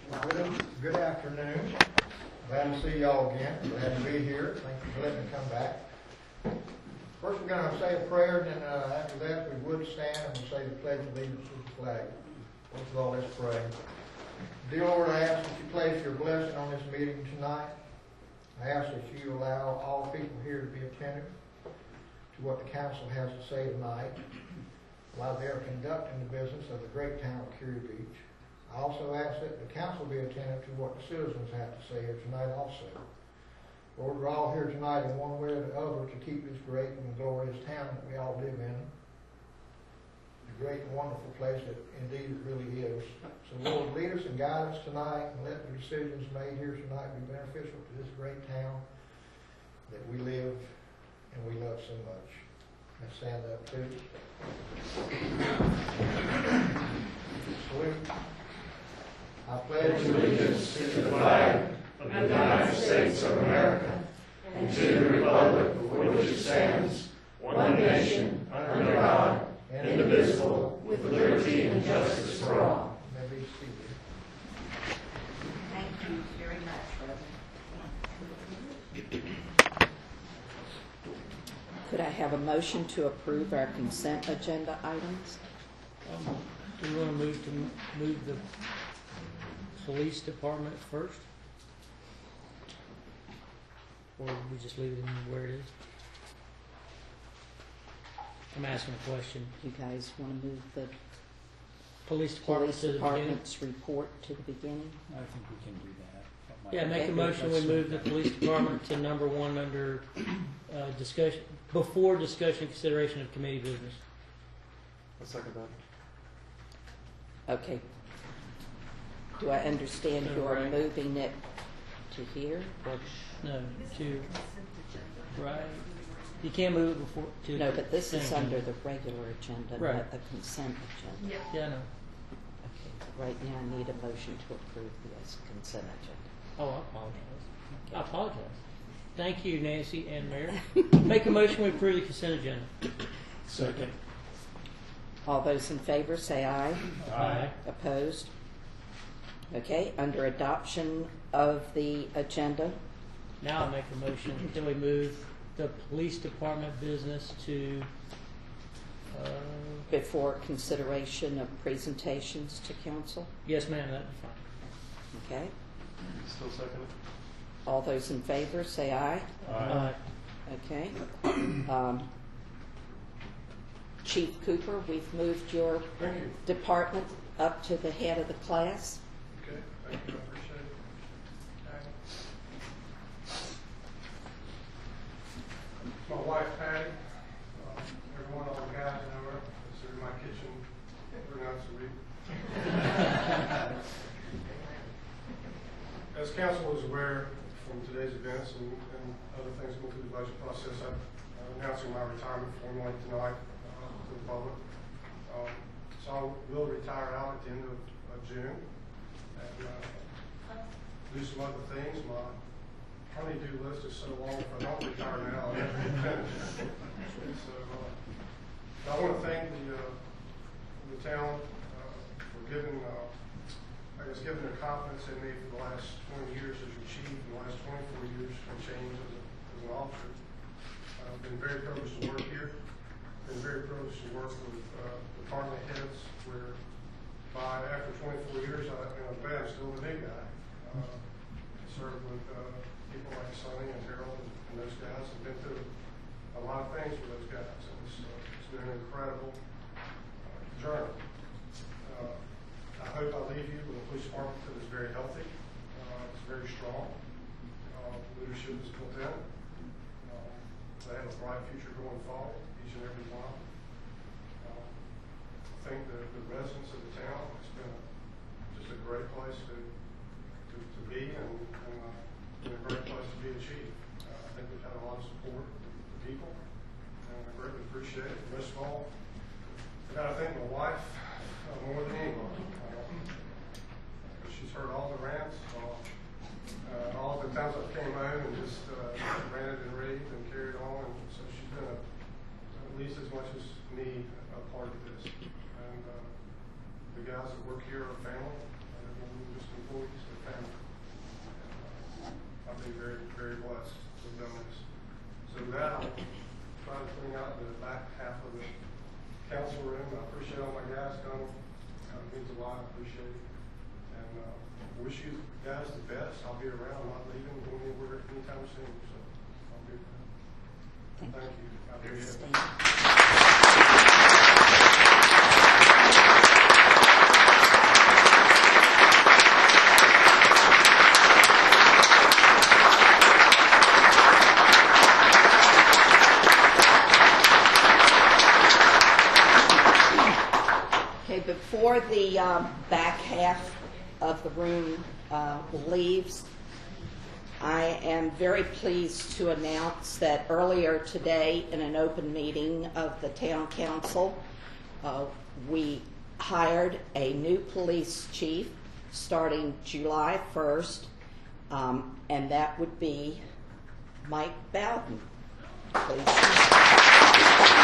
Good afternoon. Glad to see y'all again. Glad to be here. Thank you for letting me come back. First we're going to say a prayer, and then after that we would stand and we'll say the Pledge of Allegiance to the flag. First of all, let's pray. Dear Lord, I ask that you place your blessing on this meeting tonight. I ask that you allow all people here to be attentive to what the council has to say tonight while they are conducting the business of the great town of Curie Beach. I also ask that the council be attentive to what the citizens have to say here tonight also. Lord, we're all here tonight in one way or the other to keep this great and glorious town that we all live in. The great and wonderful place that indeed it really is. So Lord, lead us and guide us tonight, and let the decisions made here tonight be beneficial to this great town that we live and we love so much. Let's stand up too. Salute. I pledge allegiance to the flag of the United States of America and to the republic for which it stands, one nation, under God, indivisible, with liberty and justice for all. May be seated. Thank you very much, Reverend. Could I have a motion to approve our consent agenda items? Do we want to move the police department first? Or do we just leave it in where it is? I'm asking a question. You guys want to move the Police department police to the beginning? department's report to the beginning? I think we can do that. Yeah, make a motion, we move the police department to number one under discussion, before discussion consideration of committee business. I'll second that. Okay. Do I understand you are moving it to here? No, to, right. You can't move it before, to. No, but this is consent under agenda. the regular agenda, Right. not the consent agenda. Yeah, I know. Okay. Right now I need a motion to approve the consent agenda. Oh, I apologize. I apologize. Thank you, Nancy and Mayor. Make a motion, we approve the consent agenda. Second. All those in favor say aye. Aye. Opposed? Okay, under adoption of the agenda, Now I make a motion, can we move the police department business to, before consideration of presentations to council. yes ma'am, that'd be fine. Okay, Still second it? all those in favor say aye. Okay. Chief Cooper, we've moved your Thank you. department up to the head of the class. Okay, thank you, I appreciate it. My wife Patty, everyone, all the guys know her, it's in my kitchen 3 nights a week. As council is aware from today's events and other things going through the budget process, I'm announcing my retirement formally tonight to the public. So I will retire out at the end of June and do some other things. My honey-do list is so long, if I don't retire now, I'll never get finished. So I want to thank the town for giving their confidence in me for the last 20 years as your chief, and the last 24 years and change as an officer. I've been very privileged to work here. Been very privileged to work with department heads where after 24 years, I'm still the new guy. I served with people like Sonny and Harold and those guys. I've been through a lot of things with those guys, and it's been an incredible journey. I hope I leave you with a police department that is very healthy. It's very strong. Leadership is built in. They have a bright future going forward, each and every one. I think the residents of the town, it's been just a great place to be and a great place to be a chief. I think we've had a lot of support from the people, and I greatly appreciate it. Most of all, I got to thank my wife more than anyone. She's heard all the rants, all the times I came home and just ranted and raved and carried on, and so she's been at least as much as me a part of this. And the guys that work here are family, they're just employees. appreciate it. And wish you guys the best. I'll be around, not leaving, going anywhere anytime soon, so I'll be around. Thank you. Have a good day. Stand. Okay, before the back half of the room leaves, I am very pleased to announce that earlier today in an open meeting of the Town Council, we hired a new police chief starting July 1st, and that would be Mike Bowden. Please.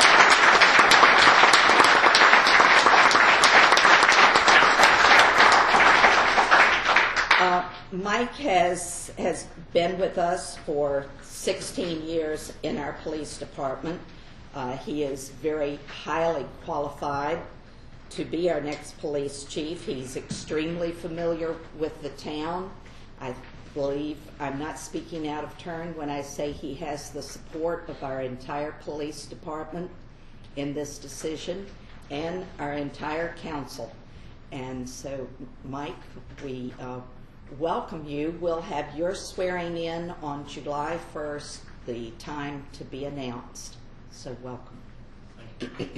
Mike has been with us for 16 years in our police department. He is very highly qualified to be our next police chief. He's extremely familiar with the town. I believe I'm not speaking out of turn when I say he has the support of our entire police department in this decision and our entire council. And so, Mike, we welcome you. We'll have your swearing in on July 1st, the time to be announced. So welcome. If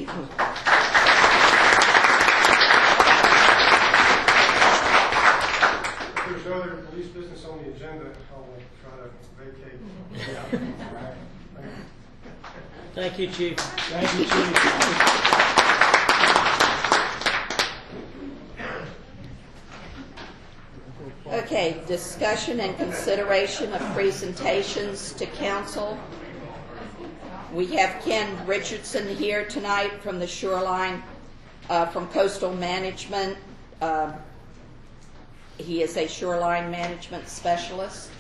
there's no other police business on the agenda, I will try to vacate. Thank you, Chief. Thank you, Chief. Okay, discussion and consideration of presentations to council. We have Ken Richardson here tonight from the Shoreline, from Coastal Management. He is a shoreline management specialist.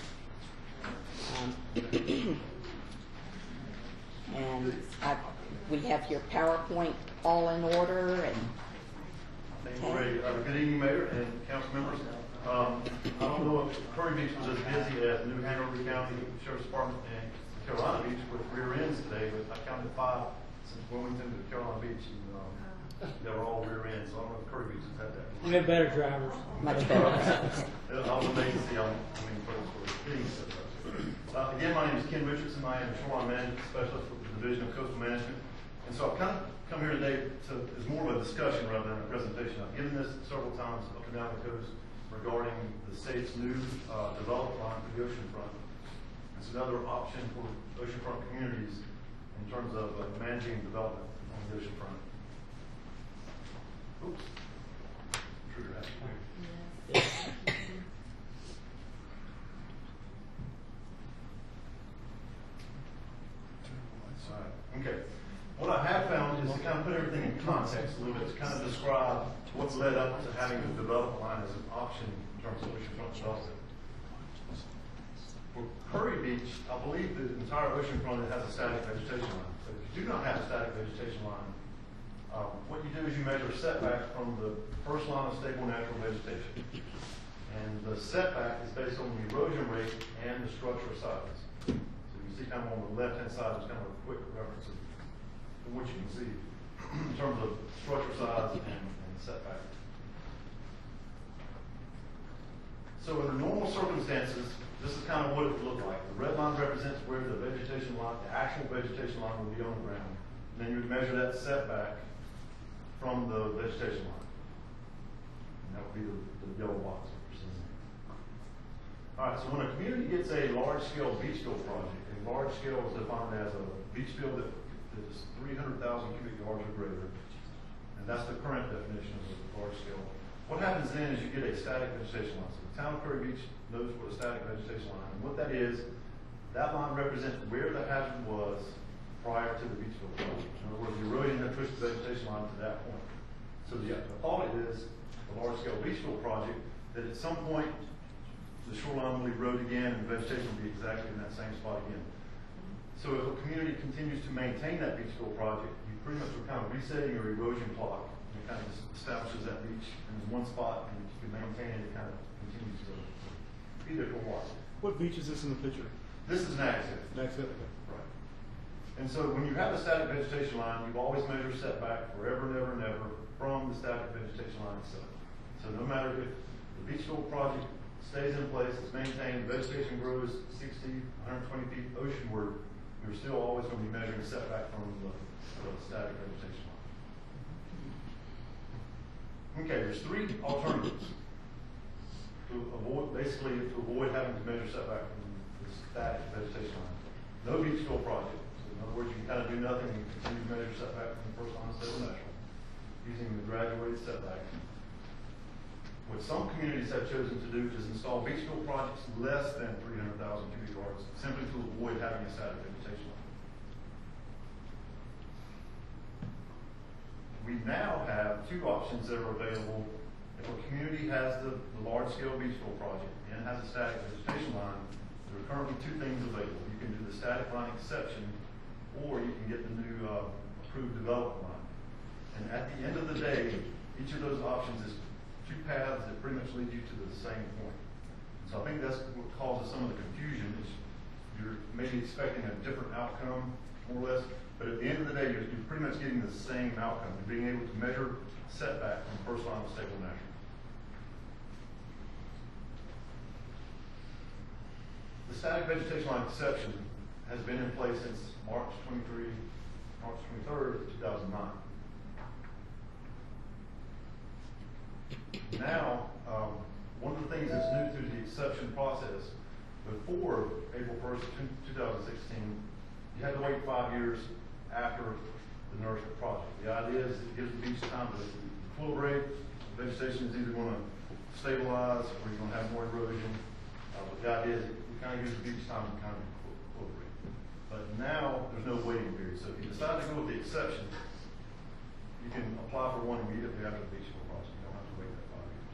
And we have your PowerPoint all in order. And Thank you, Ray. Good evening, Mayor and council members. I don't know if Curry Beach was as busy as New Hanover County Sheriff's Department and Carolina Beach with rear ends today, but I counted 5 since Wilmington to Carolina Beach, and they were all rear ends. So I don't know if Curry Beach has had that. We have better drivers. much better. I was amazed to see how many folks were hitting such. Again, my name is Ken Richardson. I am a shoreline management specialist with the Division of Coastal Management. And so I've kind of come here today as more of a discussion rather than a presentation. I've given this several times up and down the coast regarding the state's new development line for the oceanfront. It's another option for oceanfront communities in terms of managing development on the oceanfront. Oops. Trigger happy. Okay. What I have found is to kind of put everything in context a little bit, to kind of describe what's led up to having the development line as an option in terms of oceanfront development. For Curry Beach, I believe the entire oceanfront has a static vegetation line. So if you do not have a static vegetation line, what you do is you measure setback from the first line of stable natural vegetation. And the setback is based on the erosion rate and the structure size. So you see kind of on the left-hand side, there's kind of a quick reference of what you can see in terms of structure size and setback. So in the normal circumstances, this is kind of what it would look like. The red line represents where the vegetation line, the actual vegetation line will be on the ground. And then you would measure that setback from the vegetation line. And that would be the yellow box that you're seeing. All right, so when a community gets a large-scale beach field project, a large scale is defined as a beach field that is 300,000 cubic yards or greater, and that's the current definition of a large scale. What happens then is you get a static vegetation line. So the town of Curry Beach knows what a static vegetation line is. And what that is, that line represents where the hazard was prior to the beach field project. In other words, the erosion that pushed the vegetation line to that point. So the thought is a large scale beach field project that at some point the shoreline will erode again and the vegetation will be exactly in that same spot again. So if a community continues to maintain that beach field project, you pretty much are kind of resetting your erosion clock. You're kind of just establishes that beach in one spot, and if you can maintain it, it kind of continues to be there for a while. What beach is this in the picture? This is Nags Head. Next up. Right. And so when you have a static vegetation line, you've always measured setback forever and ever and ever from the static vegetation line itself. So no matter if the beach fill project stays in place, it's maintained, vegetation grows 60, 120 feet oceanward, you're still always going to be measuring setback from the static vegetation line. Okay, there's three alternatives to avoid, basically to avoid having to measure setback from the static vegetation line. No beach fill project. So in other words, you can kind of do nothing and continue to measure setback from the first line of stable natural using the graduated setback. What some communities have chosen to do is install beach fill projects less than 300,000 cubic yards, simply to avoid having a static vegetation line. We now have two options that are available. If a community has the large-scale beach fill project and has a static vegetation line, there are currently two things available. You can do the static line exception, or you can get the new approved development line. And at the end of the day, each of those options is two paths that pretty much lead you to the same point. So I think that's what causes some of the confusion, is you're maybe expecting a different outcome, more or less, but at the end of the day, you're pretty much getting the same outcome. You're being able to measure setback from the first line of stable natural. The static vegetation line exception has been in place since March 23rd, 2009. Now, one of the things that's new through the exception process, before April 1st, 2016, you had to wait 5 years after the nourishment project. The idea is it gives the beach time to equilibrate. The vegetation is either going to stabilize or you're going to have more erosion. But the idea is it kind of gives the beach time to kind of equilibrate. But now there's no waiting period. So if you decide to go with the exception, you can apply for one immediately after the beach fill project. You don't have to wait that 5 years.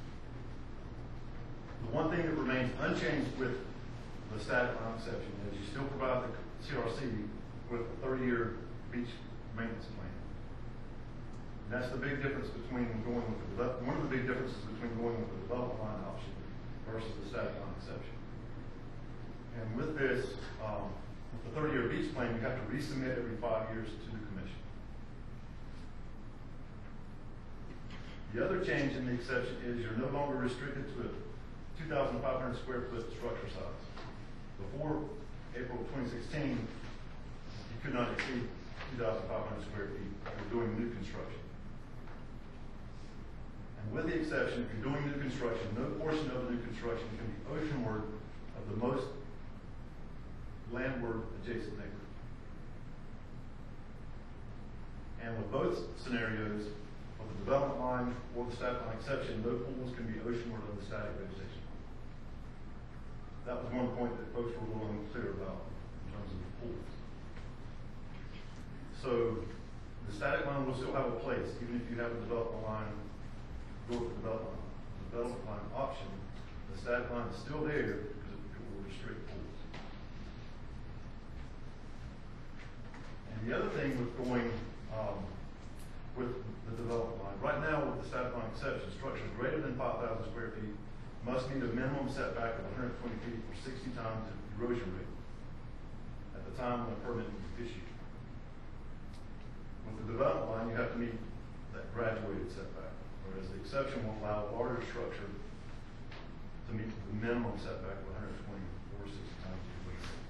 The one thing that remains unchanged with the static line exception is you still provide the CRC with a 30-year beach maintenance plan. And that's the big difference between going with one of the big differences between going with the development line option versus the static line exception. And with this, with the 30-year beach plan, you have to resubmit every 5 years to the commission. The other change in the exception is you're no longer restricted to a 2,500 square foot structure size. Before April 2016, you could not exceed 2,500 square feet if you're doing new construction. And with the exception, if you're doing new construction, no portion of the new construction can be oceanward of the most landward adjacent neighbor. And with both scenarios, of the development line or the static line exception, no pools can be oceanward of the static vegetation line. That was one point that folks were a little unclear about in terms of the pools. So the static line will still have a place, even if you have a development line, go with the development line option. The static line is still there because it will restrict pools. And the other thing with going with the development line, right now with the static line exception, structures greater than 5,000 square feet must meet a minimum setback of 120 feet or 60 times the erosion rate at the time when the permit was issued. With the development line, you have to meet that graduated setback, whereas the exception will allow a larger structure to meet the minimum setback of 120 or 60 times the erosion rate.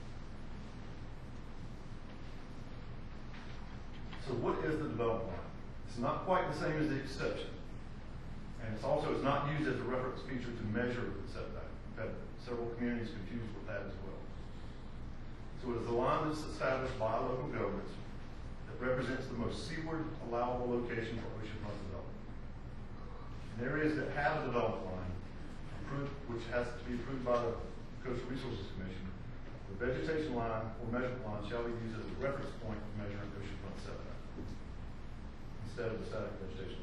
So what is the development line? It's not quite the same as the exception. And it's not used as a reference feature to measure the setback. We've had several communities confused with that as well. So it is a line that's established by local governments that represents the most seaward allowable location for oceanfront development. In areas that have a development line, which has to be approved by the Coastal Resources Commission, the vegetation line or measurement line shall be used as a reference point for measuring oceanfront setback instead of the static vegetation line.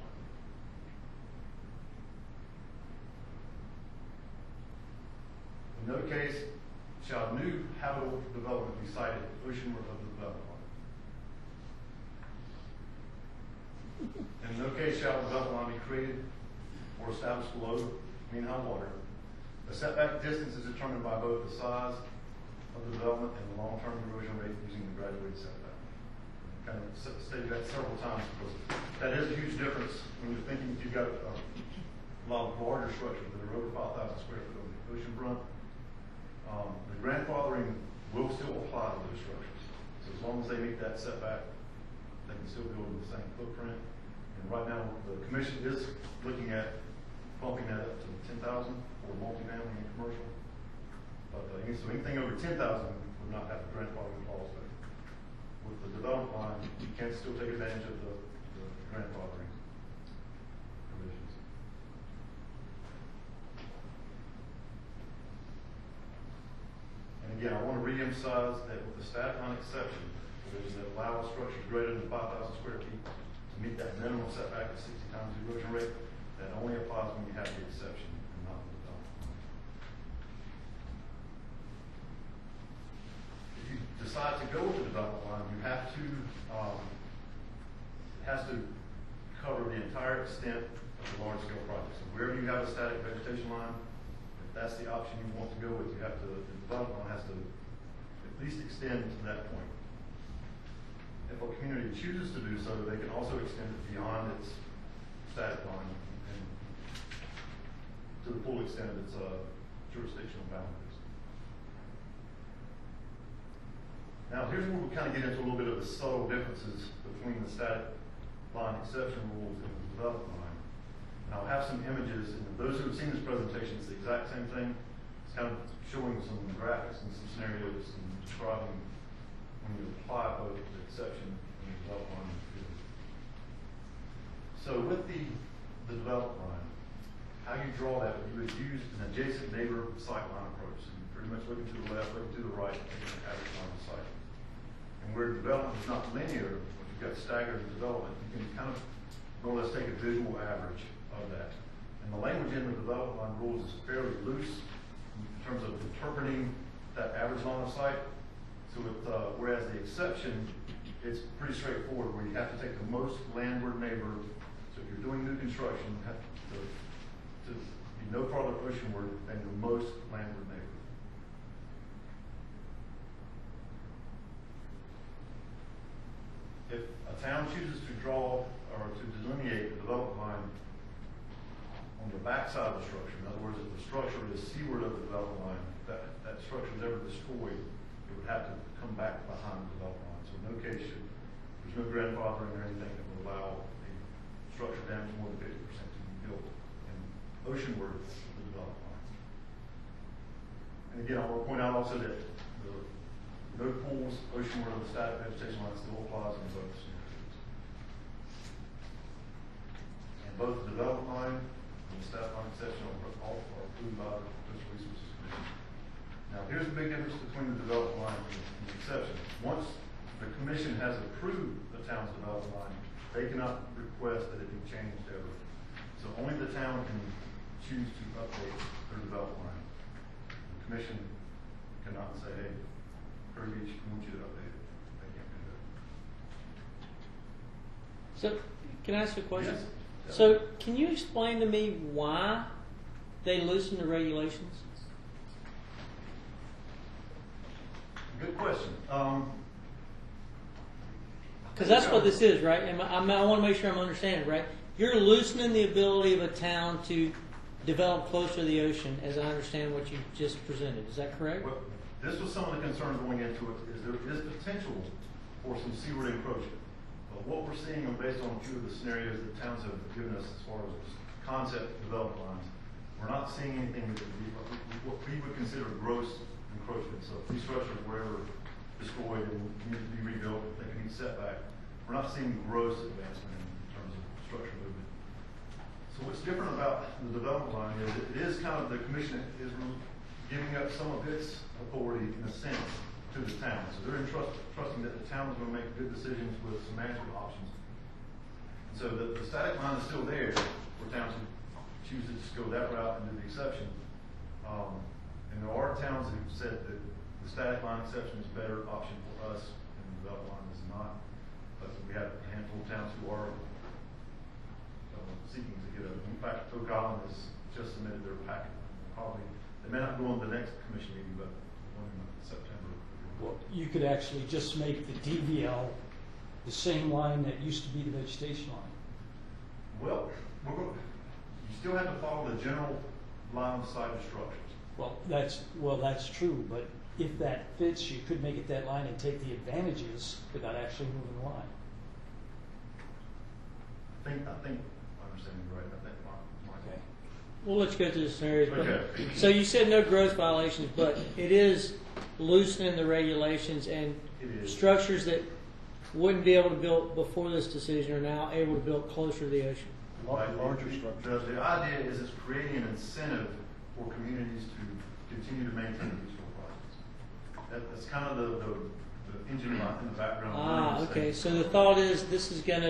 In no case shall new habitable development be sited oceanward of the development line. In no case shall the development line be created or established below mean high water. The setback distance is determined by both the size of the development and the long-term erosion rate using the graduated setback. Kind of stated that several times because that is a huge difference when you're thinking if you've got a lot of larger structures that are over 5,000 square foot on the ocean front. The grandfathering will still apply to those structures. So as long as they meet that setback, they can still build in the same footprint. And right now, the commission is looking at bumping that up to 10,000 for multifamily and commercial. But so anything over 10,000 would not have the grandfathering clause. But with the development line, you can still take advantage of the grandfathering provisions. And again, I want to re-emphasize that with the static line exception, provision that allows structures greater than 5,000 square feet to meet that minimum setback of 60 times the erosion rate, that only applies when you have the exception and not the development. If you decide to go with the development line, you have to, it has to cover the entire extent of the large scale project. So wherever you have a static vegetation line, if that's the option you want to go with, you have to, the development line has to at least extend to that point. If a community chooses to do so, they can also extend it beyond its static line and to the full extent of its jurisdictional boundaries. Now, here's where we kind of get into a little bit of the subtle differences between the static line exception rules and the development line. And I'll have some images, and those who have seen this presentation, it's the exact same thing. It's kind of showing some graphics and some scenarios and describing when you apply both the exception and the development line. So with the development line, how you draw that, you would use an adjacent neighbor sightline approach. So you're pretty much looking to the left, looking to the right, taking an average line of sight. And where development is not linear, when you've got staggered development, you can kind of more or less take a visual average of that. And the language in the development line rules is fairly loose in terms of interpreting that average line of sight. So whereas the exception, it's pretty straightforward, where you have to take the most landward neighbor. So if you're doing new construction, you have to be no farther oceanward than your most landward neighbor. If a town chooses to draw or to delineate the development line on the backside of the structure, in other words, if the structure is seaward of the development line, that structure is ever destroyed, it would have to come back behind the development line. So in no case there's no grandfathering or anything that would allow a structure damage more than 50% to be built in oceanward of the development line. And again, I want to point out also that the no pools oceanward of the static vegetation line still applies in both scenarios. And both the development line and the static line exception are approved by the Coastal Resources Commission. Now, here's the big difference between the development line and the exception. Once the commission has approved the town's development line, they cannot request that it be changed ever. So only the town can choose to update their development line. The commission cannot say, hey, Prairie Beach, we want you to update it. They can't do that. So, can I ask you a question? Yes. So, can you explain to me why they loosened the regulations? Good question. Because that's what this is, right? I want to make sure I'm understanding, right? You're loosening the ability of a town to develop closer to the ocean, as I understand what you just presented. Is that correct? Well, this was some of the concerns going into it, is there is potential for some seaward encroachment. But what we're seeing based on a few of the scenarios that towns have given us as far as concept development lines, we're not seeing anything that would be what we would consider gross encroachment. So if these structures were ever destroyed and need to be rebuilt, they can need setback. We're not seeing gross advancement in terms of structure movement. So what's different about the development line is it is kind of the commission is giving up some of its authority in a sense to the town. So they're trusting that the town is going to make good decisions with some management options. So the static line is still there for towns who choose to just go that route and do the exception. And there are towns who've said that the static line exception is a better option for us and the development line is not. But we have a handful of towns who are seeking to get in fact, Oak Island has just submitted their packet. Probably, they may not go on the next commission meeting, but one in September. Well, you could actually just make the DVL the same line that used to be the vegetation line. Well, you still have to follow the general line of sight of structures. Well, that's true, but if that fits, you could make it that line and take the advantages without actually moving the line. I think I understand you right. I think Mark. Okay. Well, let's go through the scenarios. But- Okay. So you said no growth violations, but it is loosening the regulations, and It is. structures that wouldn't be able to build before this decision are now able to build closer to the ocean. Larger structures. The idea is it's creating an incentive for communities to continue to maintain peaceful projects. That's kind of the engine in the background. Ah, okay. So the thought is this is going to,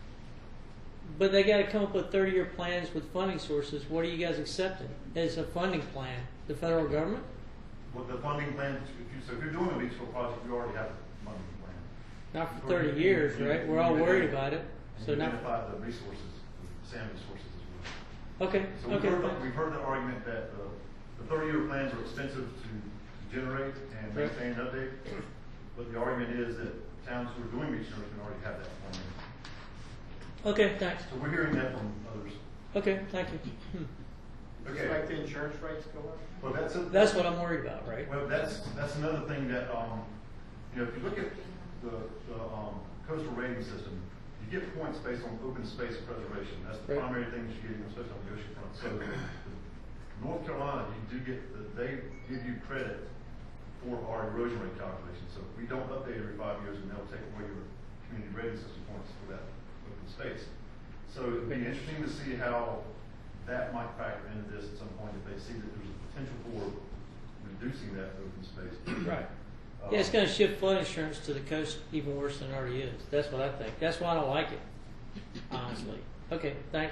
but they got to come up with 30-year plans with funding sources. What are you guys accepting as a funding plan? The federal government? Well, the funding plan, if you're doing a beachfront project, you already have a funding plan. Not for 30 years, right? We're all worried about it. And So you not. identify the resources, the sand resources as well. Okay. So Okay. we've heard the argument that the 30-year plans are expensive to generate and Right. maintain and update, but the argument is that towns who are doing beach nourishment already have that formula. Okay. Thanks. So we're hearing that from others. Okay. Thank you. Okay. Expect the insurance rates to go up? Well, That's what I'm worried about, right? Well, that's another thing that, if you look at the coastal rating system, you get points based on open space preservation. That's the Right. primary thing that you get, especially on the oceanfront. So, North Carolina, you do get, they give you credit for our erosion rate calculation. So if we don't update every 5 years, and they'll take away your community rating system points for that open space. So it'd be interesting to see how that might factor into this at some point if they see that there's a potential for reducing that open space. Right. Yeah, it's going to shift flood insurance to the coast even worse than it already is. That's what I think. That's why I don't like it, honestly. Okay, thanks.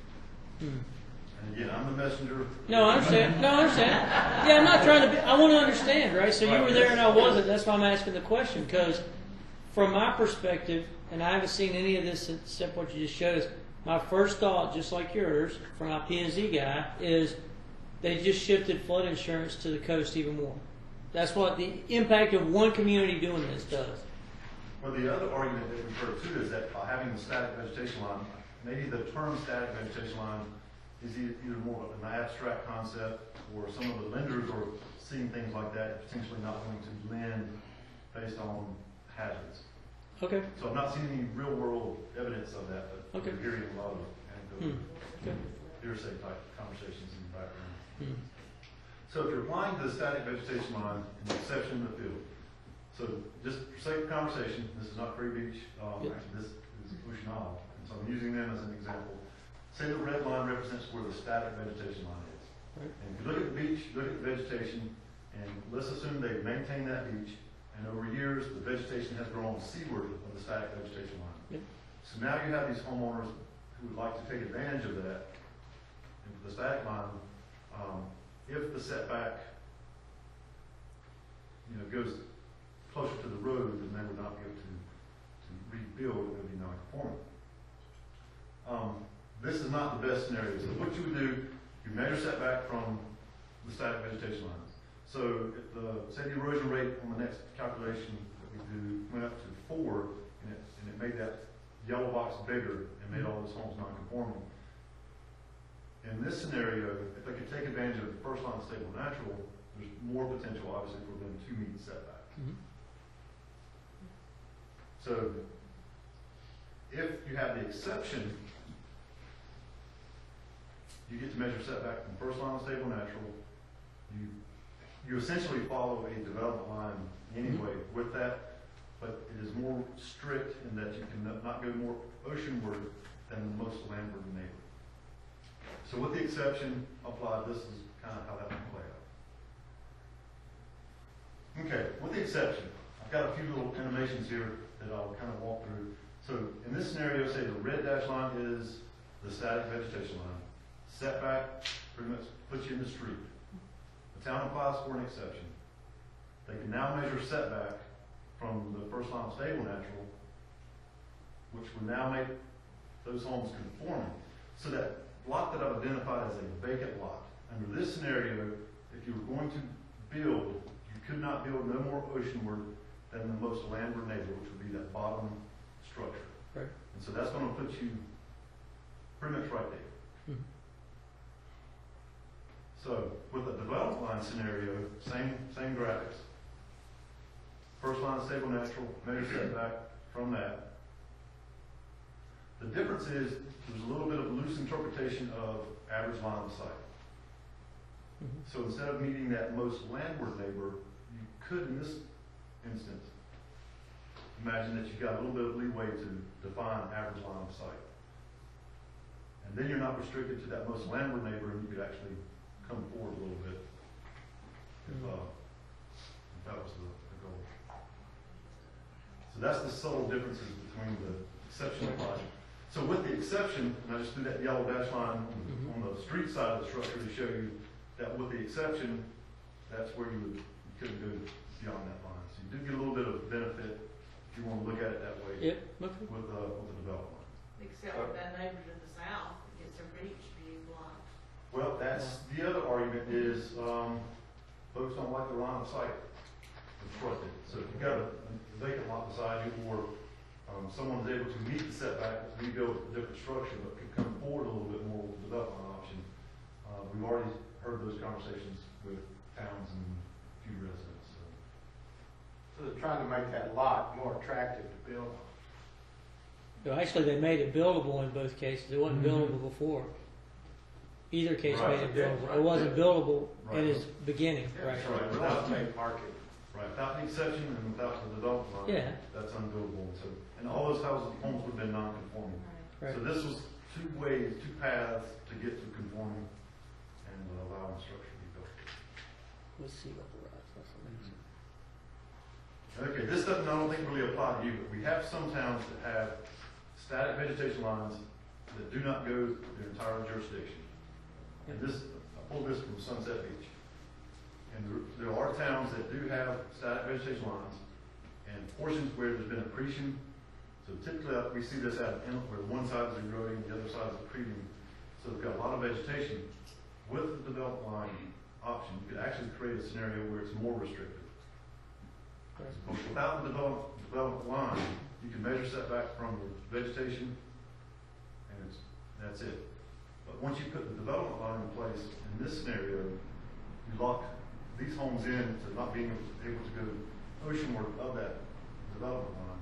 And again, I'm the messenger. No, I understand. No, I understand. Yeah, I'm not trying to be, I want to understand, right? So you were there and I wasn't. That's why I'm asking the question, because from my perspective, and I haven't seen any of this except what you just showed us, my first thought, just like yours, from our P&Z guy, is they just shifted flood insurance to the coast even more. That's what the impact of one community doing this does. Well, the other argument that we've heard too is that by having the static vegetation line, maybe the term static vegetation line is either more of an abstract concept, or some of the lenders are seeing things like that, potentially not going to lend based on hazards. Okay. So I've not seen any real world evidence of that, but Okay. we're hearing a lot of anecdotal Okay. hearsay type conversations in the background. Hmm. So if you're applying to the static vegetation line in the exception of the field, so just for sake of conversation, this is not Prairie Beach, Yep. actually this is Ocean Isle, and so I'm using them as an example. Say the red line represents where the static vegetation line is. Right. And if you look at the beach, look at the vegetation, and let's assume they've maintained that beach, and over years, the vegetation has grown seaward of the static vegetation line. Yep. So now you have these homeowners who would like to take advantage of that, and for the static line, if the setback, goes closer to the road, then they would not be able to rebuild, it would be non-conforming. This is not the best scenario. So what you would do, you measure setback from the static vegetation lines. So if say the erosion rate on the next calculation that we do went up to 4, and it made that yellow box bigger and made all those homes non-conforming. In this scenario, if they could take advantage of the first line stable natural, there's more potential, obviously, for them to meet setback. Mhm. So, if you have the exception, you get to measure setback from first line stable natural. You essentially follow a development line anyway with that, but it is more strict in that you can not go more oceanward than most landward neighbor. So with the exception applied, this is kind of how that would play out. Okay, with the exception, I've got a few little animations here that I'll kind of walk through. So in this scenario, say the red dash line is the static vegetation line. Setback pretty much puts you in the street. The town applies for an exception. They can now measure setback from the first line stable natural, which would now make those homes conforming. So that lot that I've identified as a vacant lot, under this scenario, if you were going to build, you could not build no more oceanward than the most landward neighbor, which would be that bottom structure. Right. And so that's going to put you pretty much right there. Mhm. So with the development line scenario, same graphics. First line stable natural, measure setback from that. The difference is there's a little bit of loose interpretation of average line of sight. Mhm. So instead of meeting that most landward neighbor, you could in this instance imagine that you've got a little bit of leeway to define average line of sight. And then you're not restricted to that most landward neighbor, and you could actually come forward a little bit if that was the goal. So that's the subtle differences between the exception and project. So with the exception, and I just threw that yellow dash line on the street side of the structure to show you that with the exception, that's where you couldn't go beyond that line. So you do get a little bit of benefit if you want to look at it that way Yep. Okay. with the development. Except with that neighbor to the south, gets a beach view block. Well, that's the other argument is folks don't like the line of sight obstructed. So if you've got a vacant lot beside you, or someone's able to meet the setback, rebuild a different structure, but could come forward a little bit more with the development option. We've already heard those conversations with towns and a few residents. So they're trying to make that lot more attractive to build on. So actually, they made it buildable in both cases. It wasn't buildable before. Either case Right. made it buildable. It wasn't buildable Right. in its beginning. Yeah, Right. so Right. it does make market. Right, without the exception and without the development line, Yeah. that's unbuildable. So, and all those houses, homes would have been non-conforming. Right. So this was two paths to get to conforming and allowing structure to be built. Let's see what the rods. That's amazing. Okay, this doesn't, I don't think really apply to you, but we have some towns that have static vegetation lines that do not go their entire jurisdiction. And this, I pulled this from Sunset Beach. And there are towns that do have static vegetation lines and portions where there's been accretion. So typically we see this at an inlet where one side is eroding, the other side is accreting. So we've got a lot of vegetation. With the development line option, you could actually create a scenario where it's more restrictive. But without the development line, you can measure setback from the vegetation, and that's it. But once you put the development line in place, in this scenario, you lock these homes in to not being able to go oceanward of that development line.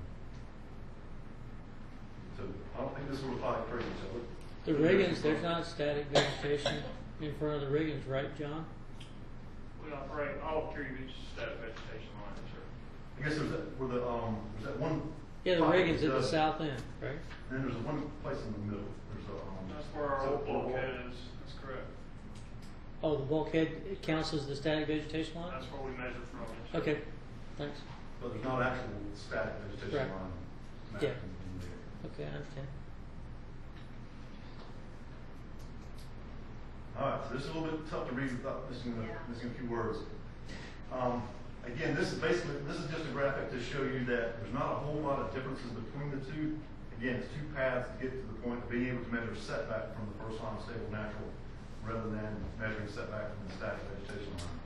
So I don't think this will apply to Creighton. The Riggins, there's not static vegetation in front of the Riggins, right, John? We operate all Curie Beach static vegetation lines, sir. I guess there's that one. Yeah, the pocket Riggins that at the does- south end, right? And then there's one place in the middle. There's a. That's where our old bulkhead is, that's correct. Oh, the bulkhead it counts as the static vegetation line? That's where we measure from. yes, sir. Okay, thanks. But there's not actual static vegetation Right. line. mapped Yeah. in there. Okay, I understand. All right, so this is a little bit tough to read without missing a few words. Again, this is just a graphic to show you that there's not a whole lot of differences between the two. Again, it's two paths to get to the point of being able to measure setback from the first line of stable natural rather than measuring setback from the static vegetation line.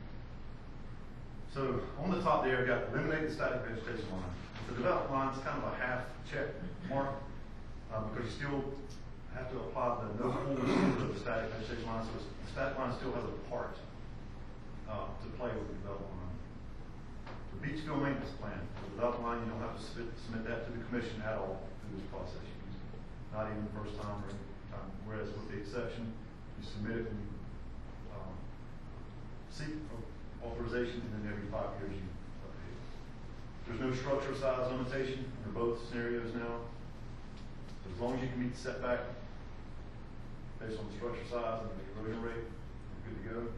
So on the top there, I've got eliminate the static vegetation line. The development line is kind of a half check mark because you still have to apply the no fullness of the static vegetation line. So the static line still has a part to play with the development line. The beach field maintenance plan, the development line, you don't have to submit that to the commission at all through this process. Not even the first time or any time. Whereas with the exception, you submit it and you seek authorization, and then every 5 years you update it. There's no structure size limitation in both scenarios now. So as long as you can meet the setback based on the structure size and the erosion rate, you're good to go.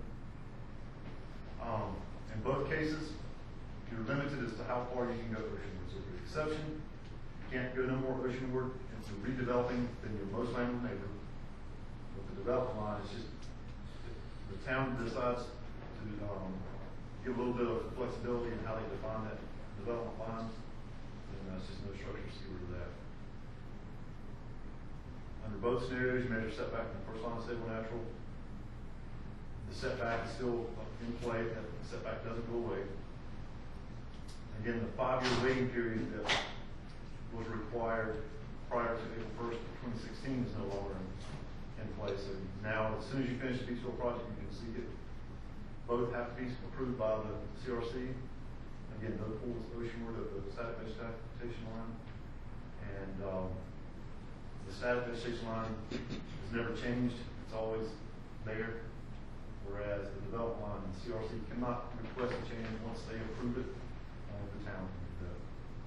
In both cases, you're limited as to how far you can go oceanward. So with the exception, you can't go no more oceanward into redeveloping than your most landward neighbor. With the development line, it's just the town decides to give a little bit of flexibility in how they define that development line. And that's just no structure sewer to that. Under both scenarios, you measure setback from the first line of stable natural. The setback is still in play, that setback doesn't go away. Again, the 5-year waiting period that was required prior to April 1st of 2016 is no longer in place. So now, as soon as you finish the Beachville project, you can seek it. Both have to be approved by the CRC. Again, no pools oceanward of the static vegetation line. And the static vegetation line has never changed. It's always there. Whereas the development line, the CRC cannot request a change once they approve it. The town can do that.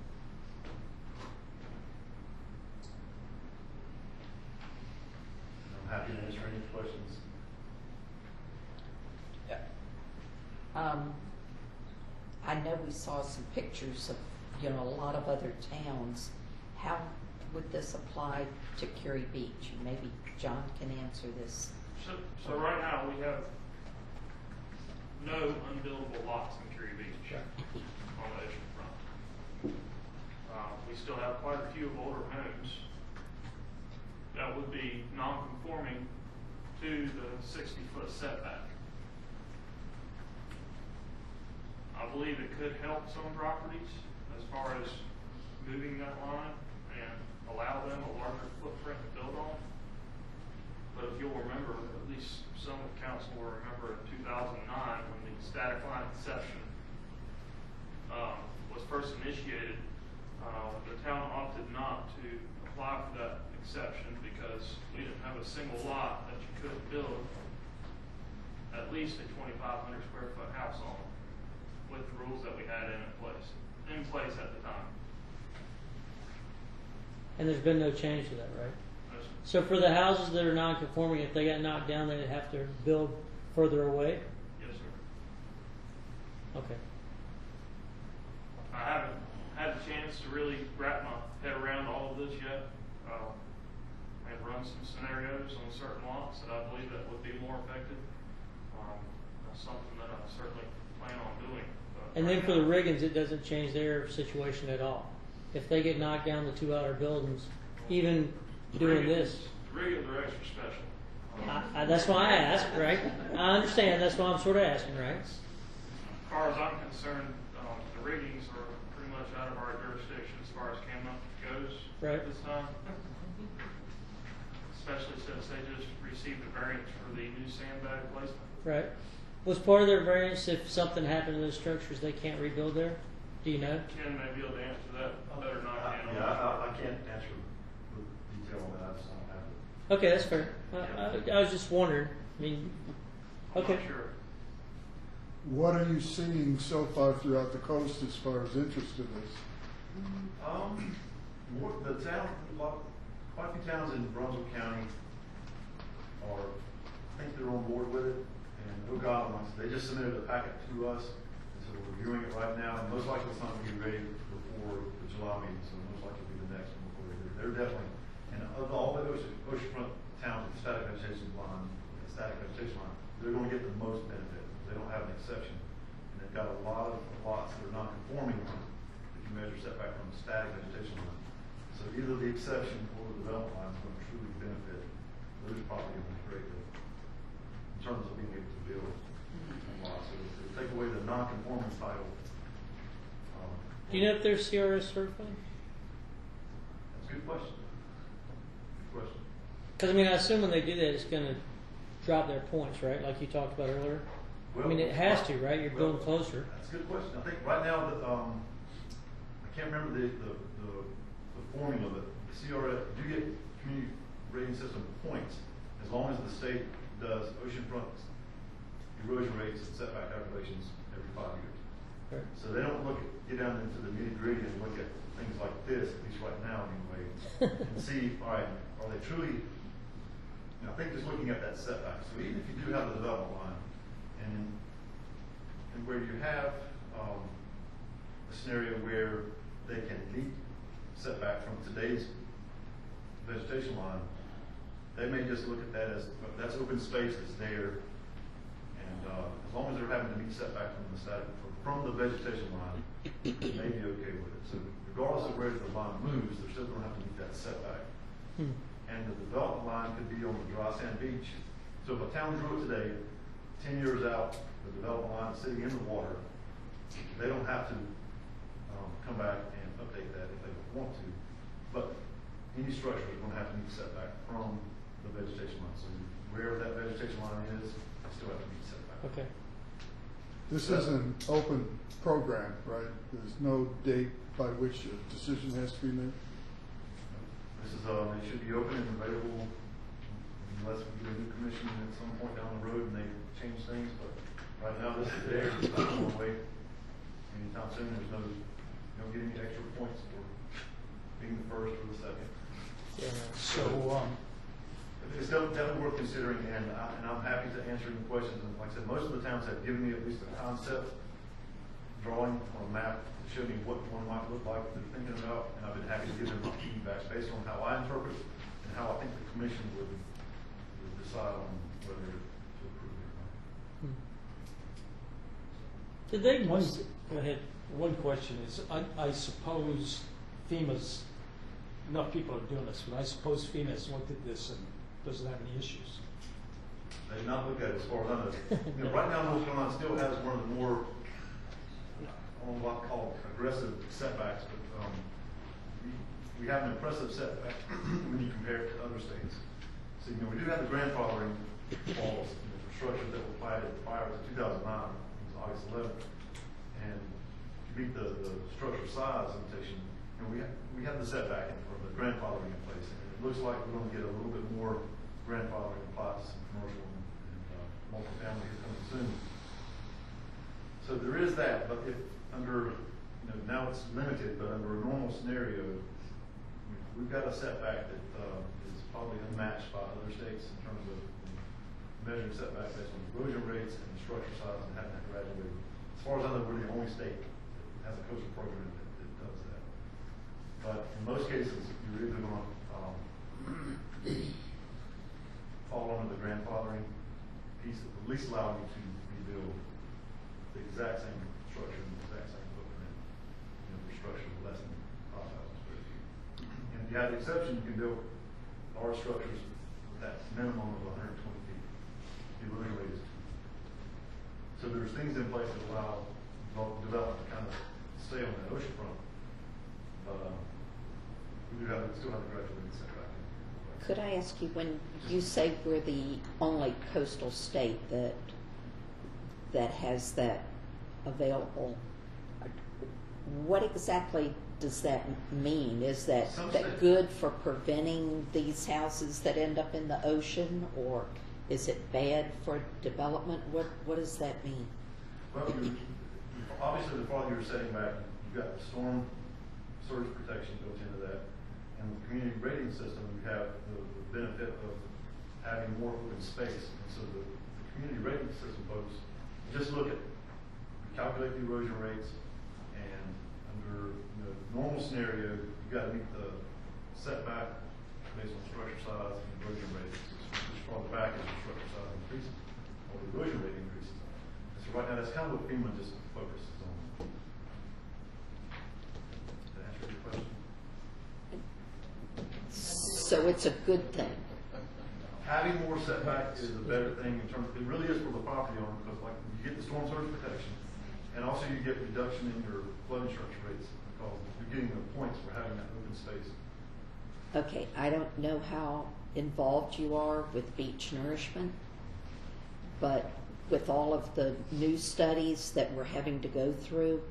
I'm happy to answer any questions. I know we saw some pictures of, you know, a lot of other towns. How would this apply to Curie Beach? Maybe John can answer this. So right now, we have no unbuildable lots in Curie Beach on the ocean front. We still have quite a few of older homes that would be non-conforming to the 60-foot setback. I believe it could help some properties as far as moving that line and allow them a larger footprint to build on. But if you'll remember, at least some of the council will remember in 2009 when the static line exception was first initiated, the town opted not to apply for that exception because we didn't have a single lot that you could build at least a 2,500 square foot house on with the rules that we had in place at the time. And there's been no change to that, right? No, sir. So for the houses that are non-conforming, if they got knocked down, they'd have to build further away? Yes, sir. Okay. I haven't had the chance to really wrap my head around all of this yet. I've run some scenarios on certain lots that I believe that would be more effective. That's something that I certainly plan on doing. And then for the Riggins, it doesn't change their situation at all. If they get knocked down, the 2 outer buildings, even doing this. The Riggins are extra special. That's why I asked, right? I understand. That's why I'm sort of asking, right? As far as I'm concerned, the riggings are pretty much out of our jurisdiction as far as Camden goes Right. at this time. Especially since they just received a variance for the new sandbag placement. Right. Was part of their variance if something happened to those structures, they can't rebuild there? Do you know? Ken may be able to answer that better than I can. I can't answer the detail on that. I just don't have it. Okay, that's fair. I was just wondering. I mean, I'm okay. not sure. What are you seeing so far throughout the coast as far as interest in this? Quite a few towns in Brunswick County I think they're on board with it. And Ogama, they just submitted a packet to us, and so we're reviewing it right now, and most likely it's not going to be ready before the July meeting, so most likely it'll be the next one before they're definitely, and of all the oceanfront towns with static vegetation line, they're going to get the most benefit. They don't have an exception, and they've got a lot of lots that are not conforming if you measure setback from the static vegetation line. So either the exception or the development line is going to truly benefit those property owners greatly in terms of being able to build lots. So it'll take away the non-conforming title. Do you know if they're CRS certified? That's a good question. Good question. Because I mean, I assume when they do that, it's going to drop their points, right? Like you talked about earlier. Well, I mean, it has to, right? You're building closer. That's a good question. I think right now that I can't remember the formula, but the CRS do get community rating system points as long as the state does oceanfront erosion rates and setback calculations every 5 years. Right. So they don't get down into the nitty gritty and look at things like this, at least right now anyway, and see, all right, are they truly? I think just looking at that setback. So even if you do have the development line, and where you have a scenario where they can meet setback from today's vegetation line, they may just look at that as that's open space that's there, and as long as they're having to meet setback from the vegetation line, they may be okay with it. So regardless of where the line moves, they're still going to have to meet that setback. and the development line could be on the dry sand beach. So if a town drew it today, 10 years out, the development line is sitting in the water, they don't have to come back and update that if they don't want to. But any structure is going to have to meet setback from the vegetation line. So wherever that vegetation line is, they still have to meet setback. Okay. This is an open program, right? There's no date by which a decision has to be made? This is, it should be open and available unless we get a new commission at some point down the road and they change things, but right now this is there, it's not going away anytime soon. There's no, you don't get any extra points for being the first or the second. So, It's definitely worth considering, and I'm happy to answer any questions. And like I said, most of the towns have given me at least a concept drawing or a map to show me what one might look like that they're thinking about, and I've been happy to give them feedback based on how I interpret it and how I think the commission would decide on whether to approve it or not. Did they? Go ahead. One question is, I suppose FEMA's, enough people are doing this, but I suppose FEMA's looked at this and doesn't have any issues. They did not look at it as far as I know. You know, right now, North Carolina still has one of the more, I don't know what I call it, aggressive setbacks, but we have an impressive setback when you compare it to other states. So, you know, we do have the grandfathering laws, for structures that were platted prior to 2009, it was August 11th. And to meet the structure size limitation, you know, we have the setback for the grandfathering in place. And it looks like we're going to get a little bit more grandfathering applied to some commercial and multifamily coming soon. So there is that, but if under, you know, now it's limited, but under a normal scenario, we've got a setback that is probably unmatched by other states in terms of measuring setback based on erosion rates and the structure size and having that graduated. As far as I know, we're the only state that has a coastal program that does that. But in most cases, you're either going to fall under the grandfathering piece that would at least allow you to rebuild the exact same structure and the exact same footprint, you know, for structure less than 5,000 square feet. And if you have the exception, you can build large structures with that minimum of 120 feet. The erosion rate is 2. So there's things in place that allow development to kind of stay on the oceanfront. But we do still have the graduated setback. Could I ask you, when you say we're the only coastal state that has that available, what exactly does that mean? Is that good for preventing these houses that end up in the ocean, or is it bad for development? What does that mean? Well, obviously, the farther you're setting back, you've got the storm surge protection built into that. And with the community rating system, you have the benefit of having more open space. And so the community rating system folks just look at, calculate the erosion rates, and under the normal scenario, you've got to meet the setback based on structure size and erosion rates. Which farther back as the structure size increases, or the erosion rate increases. And so right now, that's kind of what FEMA just focuses on. Does that answer your question? So it's a good thing. Having more setback is a better thing in terms of, it really is for the property owner, because like you get the storm surge protection, and also you get reduction in your flood insurance rates because you're getting the points for having that open space. Okay, I don't know how involved you are with beach nourishment, but with all of the new studies that we're having to go through,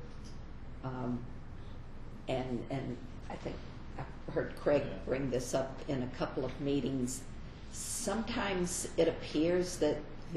and I think I heard Craig bring this up in a couple of meetings. Sometimes it appears that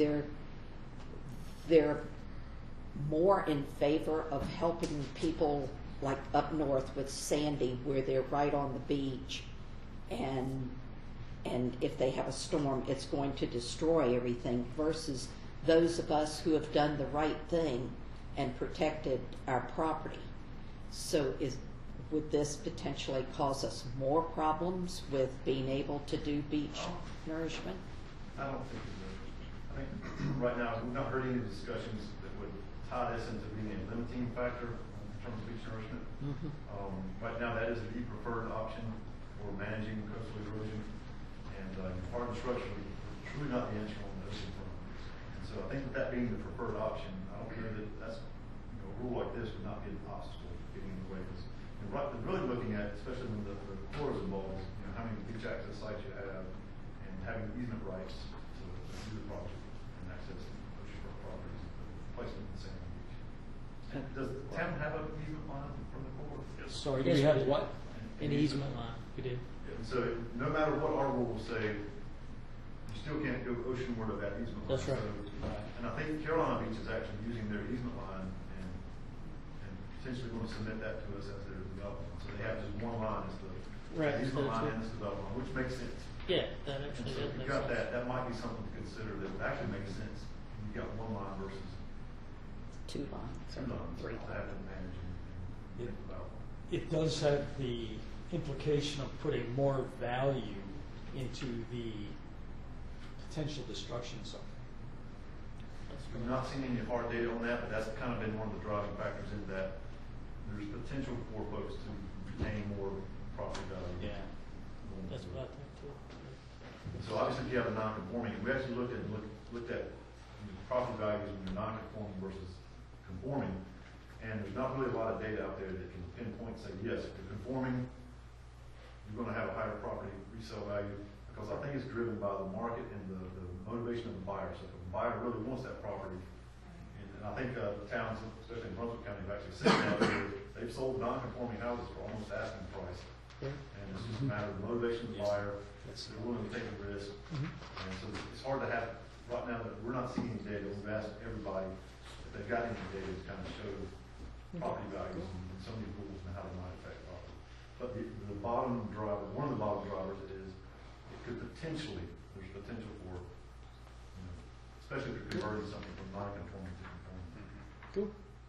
they're more in favor of helping people like up north with Sandy, where they're right on the beach, and if they have a storm, it's going to destroy everything, versus those of us who have done the right thing and protected our property. So would this potentially cause us more problems with being able to do beach nourishment? I don't think it would. I think right now, we've not heard any discussions that would tie this into being a limiting factor in terms of beach nourishment. Mm-hmm. Right now, that is the preferred option for managing coastal erosion. And part of the structure would truly not be integral in those improvements. And so I think with that being the preferred option, I don't know that that's, a rule like this would not be an obstacle getting in the way. Because they're really looking at, especially when the Corps is involved, how many beach access sites you have and having easement rights to do the project and access oceanfront properties, placement in Sand Beach. Does the town have an easement line from the Corps? Sorry, Yes, do we have we do. what? An easement line. We did. And so no matter what our rules say, you still can't go oceanward of that easement line. That's right. And I think Carolina Beach is actually using their easement line and potentially going to submit that to us as their development. So they have just one line as the Right, easement so line it's- and this development line, which makes sense. Yeah, that And actually so does if make you got sense. that might be something to consider that would actually make sense. You got one line versus 2 lines two or lines 3 to have to lines. manage and think about. It does have the implication of putting more value into the potential destruction zone. We've not seen any hard data on that, but that's kind of been one of the driving factors in that there's potential for folks to retain more property value. Yeah, going That's forward. what I think too. So obviously, if you have a non-conforming, we actually looked at property values when you're non-conforming versus conforming, and there's not really a lot of data out there that can pinpoint, say, yes, if you're conforming, you're gonna have a higher property resale value, because I think it's driven by the market and the motivation of the buyer. So if a buyer really wants that property, and I think the towns, especially in Brunswick County, have actually said that, they've sold non-conforming houses for almost asking price. And it's just a matter of the motivation of the buyer, they're willing to take the risk. And so it's hard to have, right now, that we're not seeing any data. We've asked everybody if they've got any data to kind of show property values and some of these rules and how they might affect property. But the bottom driver, one of the bottom drivers is, it could potentially, there's potential for, especially if you're converting something from non-conforming to conforming. Cool.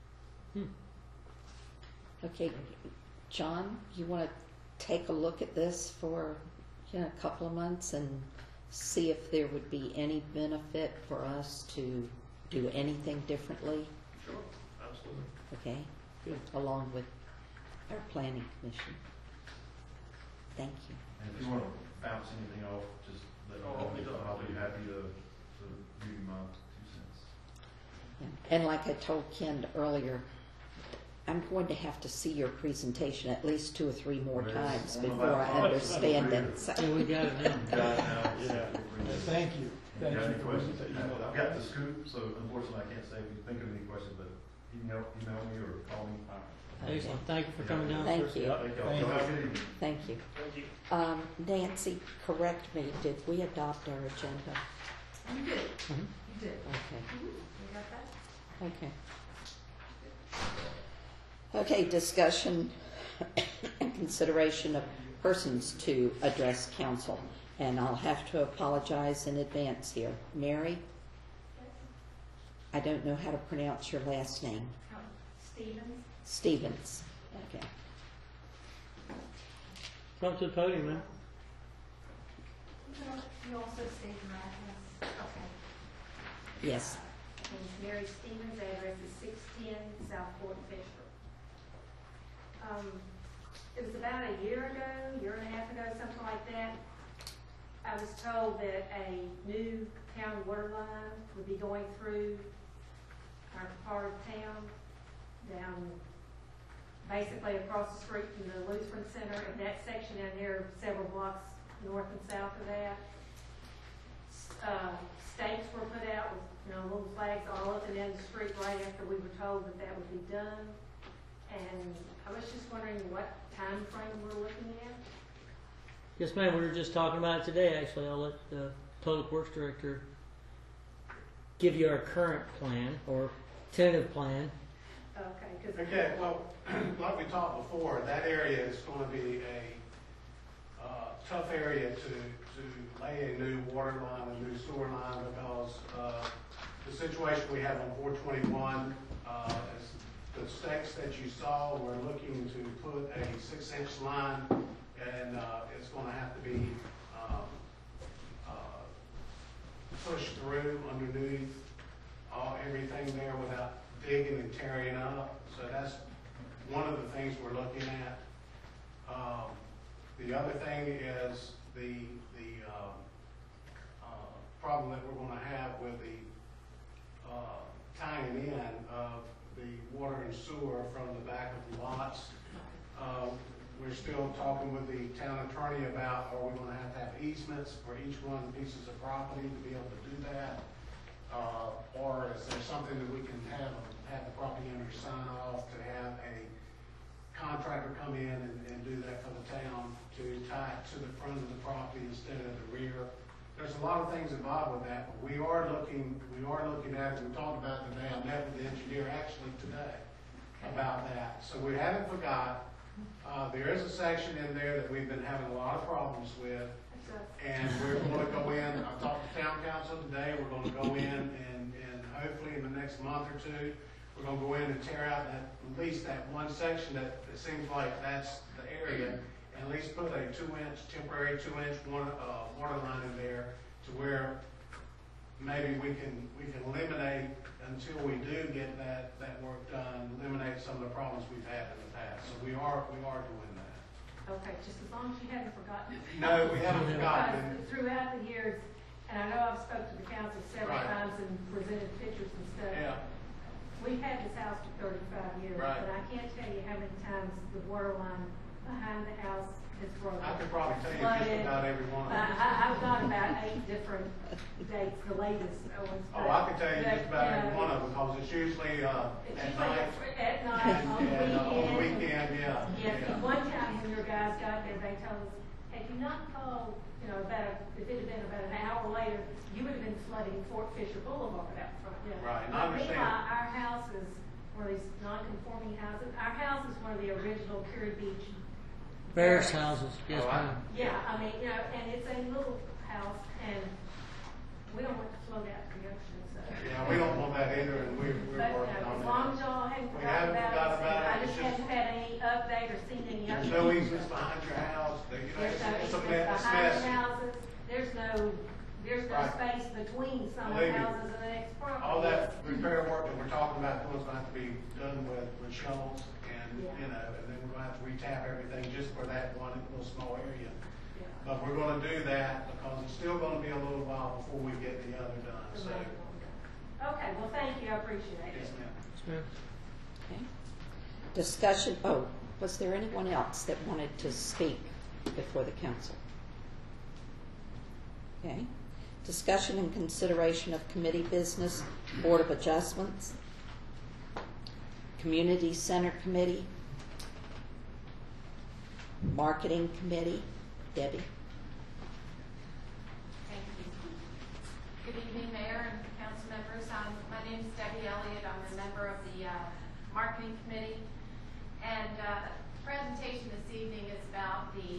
Okay, John, you want to take a look at this for a couple of months and see if there would be any benefit for us to do anything differently? Sure, absolutely. Okay? Good. Along with our planning commission. Thank you. And if you want to bounce anything off, just let me know. I'll be happy to give you my 2 cents. And like I told Ken earlier, I'm going to have to see your presentation at least 2 or 3 more Yes. times Only before about I 5 understand minutes. it. So- Yeah, we got it now. Yeah. Thank you. If you have any for questions, that email. I've got the scoop, so unfortunately I can't say if you think of any questions, but email me or call me. Excellent. Thank you for coming down. Thank sir. you. Thank y'all. Y'all have a good evening. Thank you. Thank you. Nancy, correct me, did we adopt our agenda? You did, Mhm. you did. Okay. You got that? Okay. Okay, discussion and consideration of persons to address council. And I'll have to apologize in advance here. Mary? I don't know how to pronounce your last name. Stevens? Stevens. Okay. Come to the podium, man. You also state your address? Okay. Yes. My name is Mary Stevens, address is 610 South Fort Fisher. It was about a year and a half ago, something like that. I was told that a new town water line would be going through our part of town, down basically across the street from the Lutheran Center, and that section down there, several blocks north and south of that. Stakes were put out with, little flags all up and down the street right after we were told that that would be done. And I was just wondering what time frame we're looking at. Yes, ma'am. We were just talking about it today. Actually, I'll let the Public Works Director give you our current plan or tentative plan. Okay, because Okay, well, like we talked before, that area is going to be a tough area to lay a new water line, a new sewer line, because the situation we have on 421 is the stakes that you saw. We're looking to put a 6-inch line, and it's going to have to be pushed through underneath everything there without digging and tearing up. So that's one of the things we're looking at. The other thing is the problem that we're gonna have with the tying in of the water and sewer from the back of the lots. We're still talking with the town attorney about, are we gonna have easements for each one of the pieces of property to be able to do that? Or is there something that we can have the property owner sign off to have a contractor come in and do that for the town to tie it to the front of the property instead of the rear? There's a lot of things involved with that, but we are looking at it. We talked about it today. I met with the engineer actually today about that. So we haven't forgot. There is a section in there that we've been having a lot of problems with, and we're going to go in. I talked to town council today. We're going to go in and hopefully in the next month or two, we're going to go in and tear out at least that one section that it seems like that's the area, and at least put a temporary 2-inch water line in there to where maybe we can eliminate, until we do get that work done, eliminate some of the problems we've had in the past. So we are doing that. Okay, just as long as you haven't forgotten. No, we haven't forgotten. Because throughout the years, and I know I've spoken to the council several Right. times and presented pictures and stuff. Yeah. We've had this house for 35 years, Right. but I can't tell you how many times the water line behind the house has broken. I could probably tell you Flooded. just about every one of them. I've got about 8 different dates, the latest ones. Oh, I can tell you just about every one of them, because it's usually It's at usually night. at night, on the And on the weekend. weekend, yeah. Yes, yeah. one time when your guys got there, they told us, had you not called, if it had been about an hour later, you would have been flooding Fort Fisher Boulevard out front. Right, and I But understand. meanwhile, our house is one of these non-conforming houses. Our house is one of the original Curie Beach. Various barracks. houses, yes, Oh, ma'am. Yeah, I mean, and it's a little house, and we don't want to float out to the ocean, so. Yeah, we don't want that either, and we're But, working on as that. long as y'all haven't We forgotten haven't about forgot it, about it. I It's just just- haven't had any update or seen any There's update. no easements behind your house. There's no It's a easements mess. It's behind the messy. houses, there's no Right. space between some of the Believe me, houses and the next property. All that repair work that we're talking about doing is going to have to be done with shovels, and, Yeah. and then we're going to have to retap everything just for that one little small area. Yeah. But we're going to do that because it's still going to be a little while before we get the other done, so. Okay, well, thank you, I appreciate it. Yes, ma'am. Yes, ma'am. Okay. Discussion, was there anyone else that wanted to speak before the council? Okay. Discussion and consideration of committee business, Board of Adjustments, Community Center Committee, Marketing Committee. Debbie? Thank you. Good evening, Mayor and council members. My name is Debbie Elliott. I'm a member of the Marketing Committee. And the presentation this evening is about the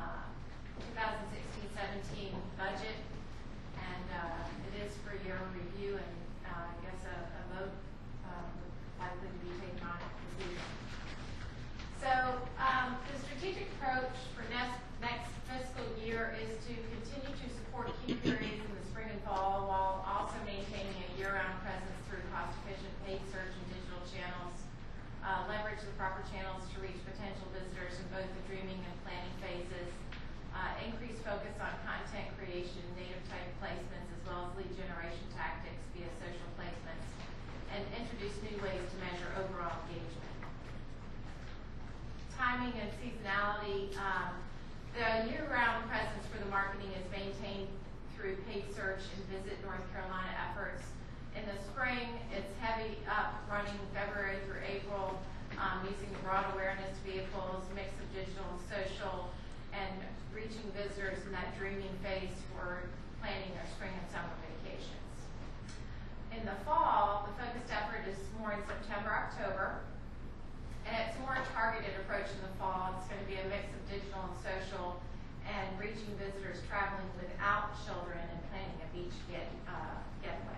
2016-17 budget. And it is for your review, and I guess a vote likely to be taken on it this evening. So the strategic approach for next fiscal year is to continue to support key periods in the spring and fall while also maintaining a year-round presence through cost-efficient paid search and digital channels, leverage the proper channels to reach potential visitors in both the dreaming and planning phases, increase focus on content creation, native type placements, as well as lead generation tactics via social placements, and introduce new ways to measure overall engagement. Timing and seasonality. The year-round presence for the marketing is maintained through paid search and Visit North Carolina efforts. In the spring, it's heavy up running February through April, using the broad awareness vehicles, mix of digital and social, and reaching visitors in that dreaming phase for planning their spring and summer vacations. In the fall, the focused effort is more in September, October, and it's more a targeted approach in the fall. It's going to be a mix of digital and social, and reaching visitors traveling without children and planning a beach getaway.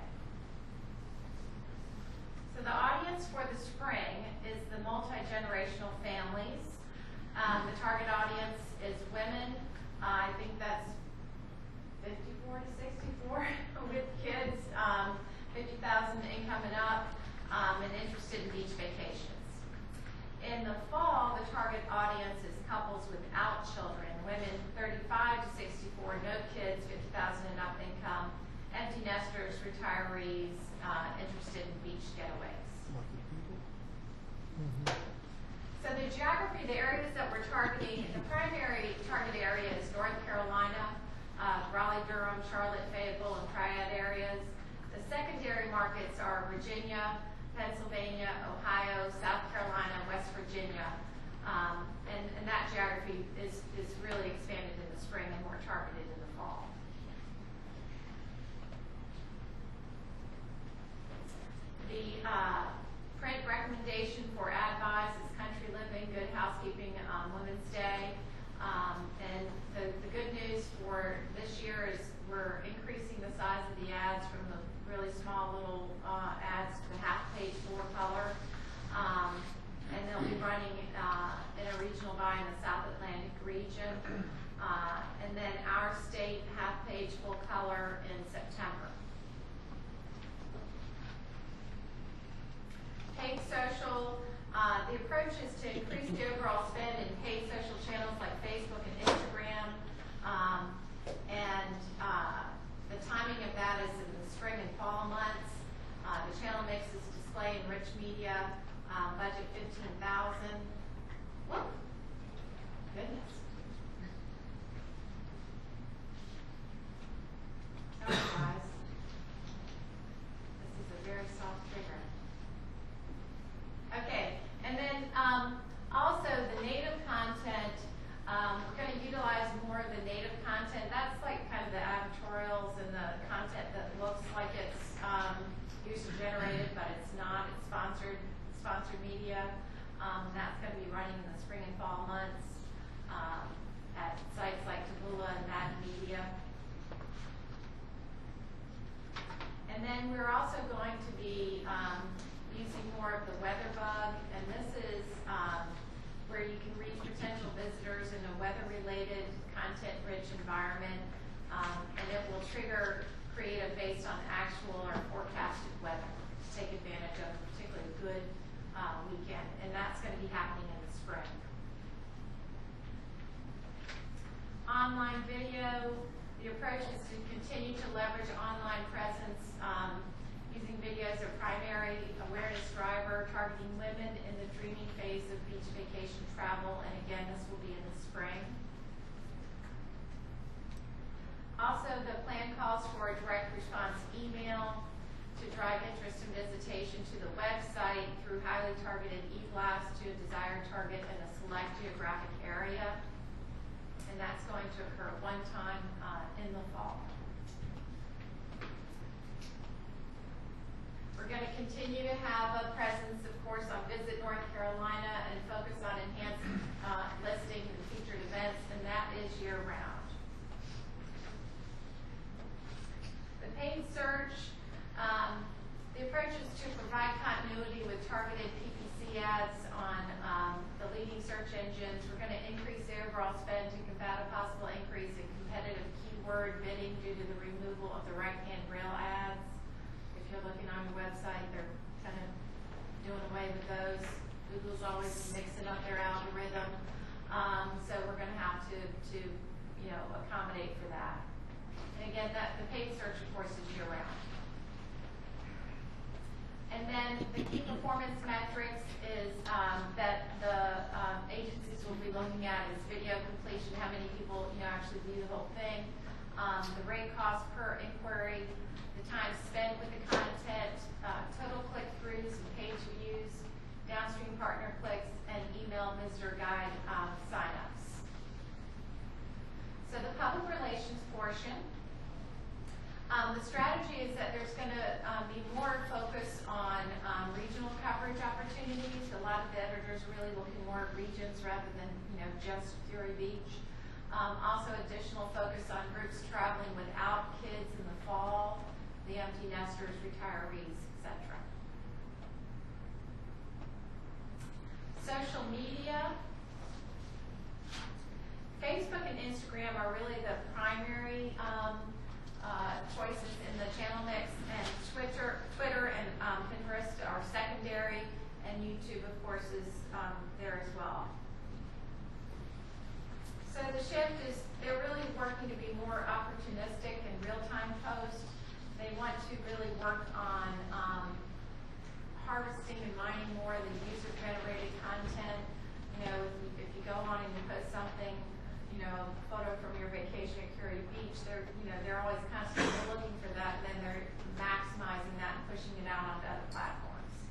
So the audience for the spring is the multi-generational families. The target audience is women. I think that's 54 to 64 with kids, 50,000 income and up, and interested in beach vacations. In the fall, the target audience is couples without children, women 35 to 64, no kids, 50,000 and up income, empty nesters, retirees, interested in beach getaways. So the geography, the areas that we're targeting, the primary target area is North Carolina, Raleigh, Durham, Charlotte, Fayetteville, and Triad areas. The secondary markets are Virginia, Pennsylvania, Ohio, South Carolina, West Virginia. And that geography is really expanded in the spring and more targeted in the fall. The print recommendation for ad buys is Country Living, Good Housekeeping, Women's Day. And the good news for this year is we're increasing the size of the ads from the really small little ads to the half-page full color. And they'll be running in a regional buy in the South Atlantic region. And then our state half-page full color in September. Paid social, the approach is to increase the overall spend in paid social channels like Facebook and Instagram. The timing of that is in the spring and fall months. The channel mix is display and rich media, budget $15,000. Whoop, goodness. Sorry guys. This is a very soft trigger. Okay, and then also the native content, we're going to utilize more of the native content. That's like kind of the editorials and the content that looks like it's user-generated, but it's not. It's sponsored media. That's going to be running in the spring and fall months at sites like Taboola and Madden Media. And then we're also going to be using more of the WeatherBug, and this is where you can reach potential visitors in a weather-related, content-rich environment, and it will trigger creative based on actual or forecasted weather to take advantage of a particularly good weekend, and that's going to be happening in the spring. Online video, the approach is to continue to leverage online presence using video as a primary awareness driver, targeting women in the dreaming phase of beach vacation travel, and again, this will be in the spring. Also, the plan calls for a direct response email to drive interest and visitation to the website through highly targeted e-blasts to a desired target in a select geographic area, and that's going to occur one time in the fall. We're going to continue to have a presence, of course, on Visit North Carolina and focus on enhanced listings and featured events, and that is year-round. The paid search, the approach is to provide continuity with targeted PPC ads on the leading search engines. We're going to increase the overall spend to combat a possible increase in competitive keyword bidding due to the removal of the right-hand rail ads. If you're looking on your website, they're kind of doing away with those. Google's always mixing up their algorithm. So we're going to have to accommodate for that. And again, the paid search, of course, is year-round. And then the key performance metrics is that the agencies will be looking at is video completion, how many people actually view the whole thing, the rate cost per inquiry, the time spent with the content, total click-throughs and page views, downstream partner clicks, and email visitor guide signups. So the public relations portion. The strategy is that there's going to be more focus on regional coverage opportunities. A lot of the editors are really looking more at regions rather than just Fury Beach. Also additional focus on groups traveling without kids in the fall, the empty nesters, retirees, etc. Social media. Facebook and Instagram are really the primary choices in the channel mix, and Twitter and Pinterest are secondary, and YouTube YouTube, of course, is there as well. So the shift is, they're really working to be more opportunistic and real-time post. They want to really work on harvesting and mining more of the user-generated content. You know, if you go on and you post something, you know, a photo from your vacation at Curry Beach, they're always constantly looking for that, and then they're maximizing that and pushing it out onto other platforms.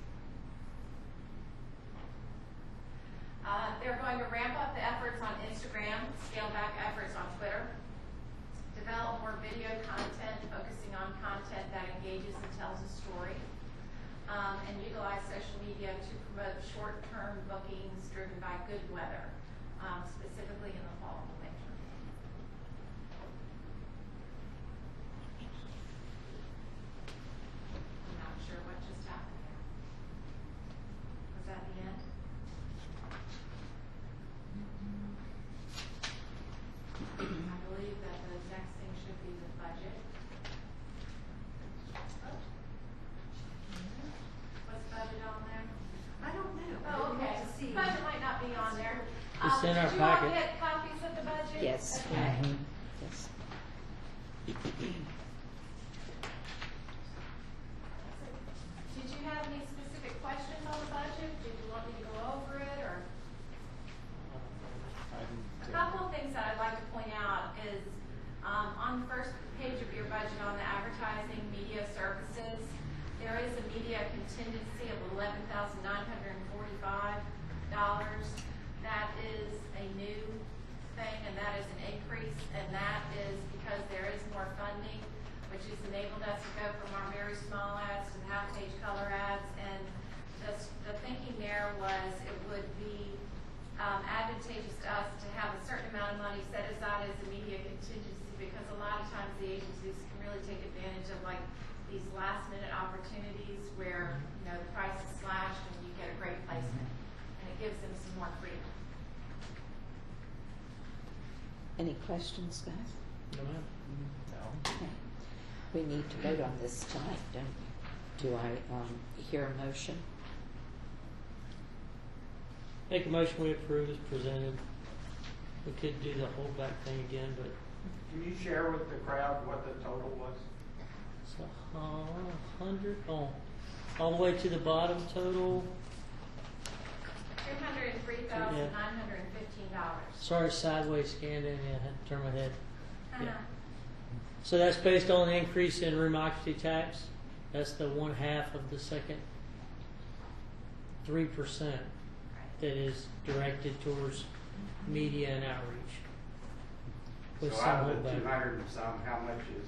They're going to ramp up the efforts on Instagram, scale back efforts on Twitter, develop more video content, focusing on content that engages and tells a story, and utilize social media to promote short-term bookings driven by good weather, specifically in the fall and winter. I'm not sure what just happened there. Was that the end? I believe that the next thing should be the budget. Was budget on there? I don't know. Oh, okay. To see. Budget might not be on there. It's in our Did you all packet. get copies of the budget? Yes. Okay. Yes. Did you have any specific questions on the budget? Did you want me to go over it, or? A couple of things that I'd like to point out is, on the first page of your budget on the advertising media services, there is a media contingency of $11,945. That is a new thing, and that is an increase, and that is because there is more funding, which has enabled us to go from our very small ads to the half-page color ads, and the thinking there was it would be advantageous to us to have a certain amount of money set aside as a media contingency, because a lot of times the agencies can really take advantage of like these last-minute opportunities where, you know, the price is slashed and you get a great placement, and it gives them some more freedom. Any questions, guys? No, ma'am. Okay. We need to vote on this tonight, don't we? Do I hear a motion? Make a motion we approve as presented. We could do the holdback thing again, but Can you share with the crowd what the total was? it's 100, all the way to the bottom total. $203,915. Sorry, sideways scanned in, yeah, I had to turn my head. Uh-huh. Yeah. So that's based on the increase in room occupancy tax. That's the 1/2 of the second 3% that is directed towards media and outreach. With So some out of the holdback. 200 and some, how much is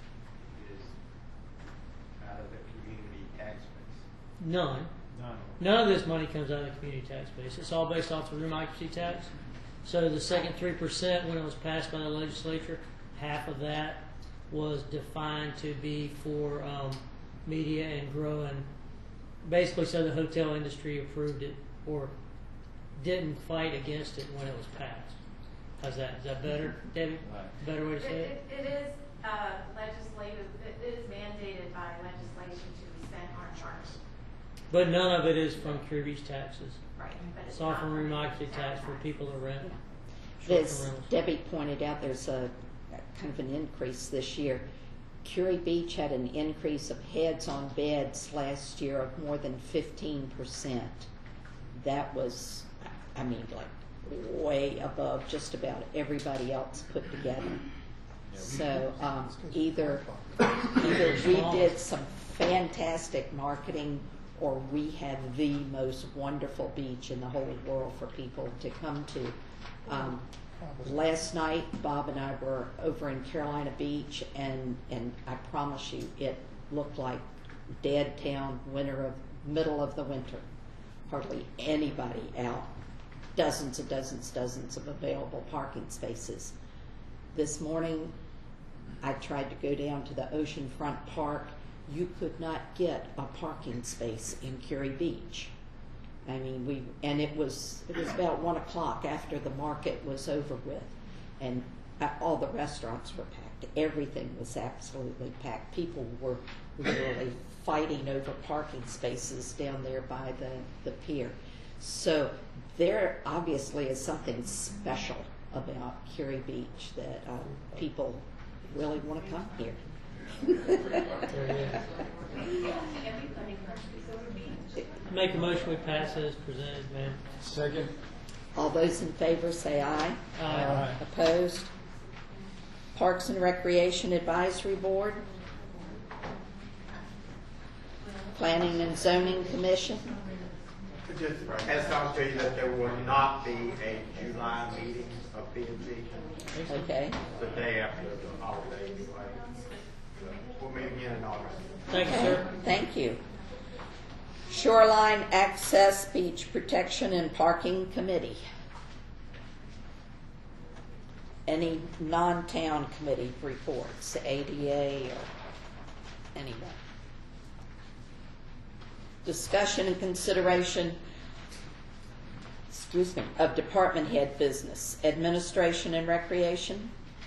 out of the community tax base? None. None of this money comes out of the community tax base. It's all based off the room occupancy tax. So the second 3%, when it was passed by the legislature, half of that was defined to be for media and growing. Basically, so the hotel industry approved it or didn't fight against it when it was passed. How's that? Is that better, Debbie? Better way to say it? It is legislative. It is mandated by legislation to be spent on parks. But none of it is from Curry Beach taxes. Right. But It's all not from room from occupancy tax for people to rent. As Short-term rentals. Debbie pointed out, there's a kind of an increase this year. Curry Beach had an increase of heads on beds last year of more than 15%. That was, I mean, like way above just about everybody else put together. So either we did some fantastic marketing, or we have the most wonderful beach in the whole world for people to come to. Last night, Bob and I were over in Carolina Beach, and I promise you, it looked like dead town, middle of the winter. Hardly anybody out. Dozens of available parking spaces. This morning, I tried to go down to the Oceanfront Park. You could not get a parking space in Curry Beach. I mean, it was about 1 o'clock after the market was over with, and all the restaurants were packed. Everything was absolutely packed. People were literally fighting over parking spaces down there by the pier. So there obviously is something special about Curie Beach that people really want to come here. Make a motion we pass it as presented, ma'am. Second. All those in favor say aye. Aye. Opposed? Parks and Recreation Advisory Board. Planning and Zoning Commission. Just as Tom said, that there will not be a July meeting of P&Z. Okay. The day after the holiday anyway. We'll meet again in August. Thank you, sir. Thank you. Shoreline Access Beach Protection and Parking Committee. Any non-town committee reports, ADA or anyone? Discussion and consideration, of department head business. Administration and Recreation?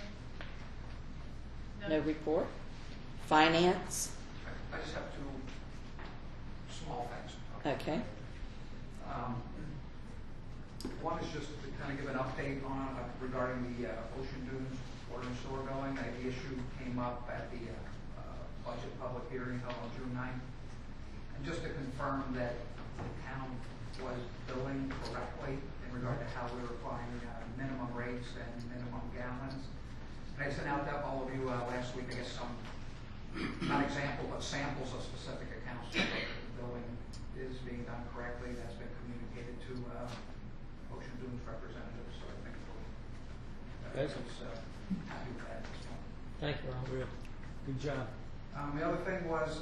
No report. Finance? I just have two small things. Okay. One is just to kind of give an update on regarding the Ocean Dunes water and sewer billing. The issue came up at the budget public hearing held on June 9th. And just to confirm that the town was billing correctly in regard to how we were applying minimum rates and minimum gallons. And I sent out to all of you last week, I guess, some, not example, but samples of specific accounts so that the billing is being done correctly. That's been communicated to Ocean Dunes representatives, so I think we're happy with that at this point. Thank you, Ron. Good job. The other thing was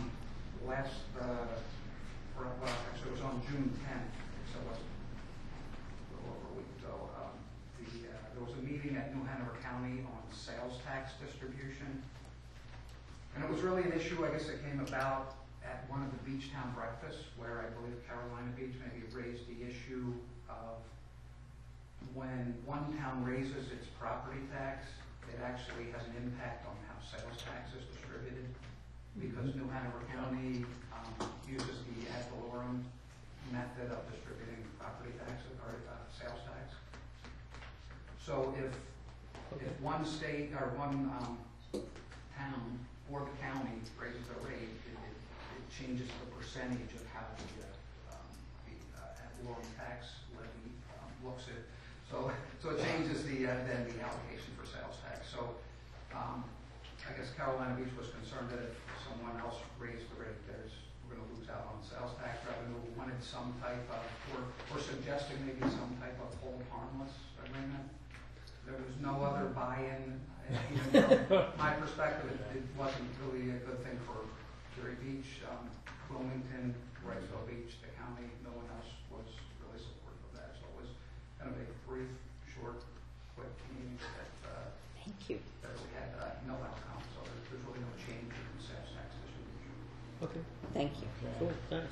actually it was on June 10th, so it was a little over a week ago. There was a meeting at New Hanover County on sales tax distribution. And it was really an issue, I guess, that came about at one of the beach town breakfasts, where I believe Carolina Beach maybe raised the issue of when one town raises its property tax, it actually has an impact on how sales tax is distributed, because New Hanover County uses the ad valorem method of distributing property taxes or sales tax. So if one state or one town or the county raises the rate, it changes the percentage of how the ad valorem tax levy looks at. So it changes then the allocation for sales tax. So I guess Carolina Beach was concerned that if someone else raised the rate, we're going to lose out on sales tax revenue. We wanted some type of, or suggesting maybe some type of hold harmless agreement. There was no other buy-in. Even from my perspective, it wasn't really a good thing for Curie Beach, Bloomington, Wrightsville Beach, the county. No one else was really supportive of that. So it was kind of a brief, short, quick meeting that Thank you. that we had no outcome. So there's really no change in sales tax distribution. Okay. Thank you. Cool. Thanks.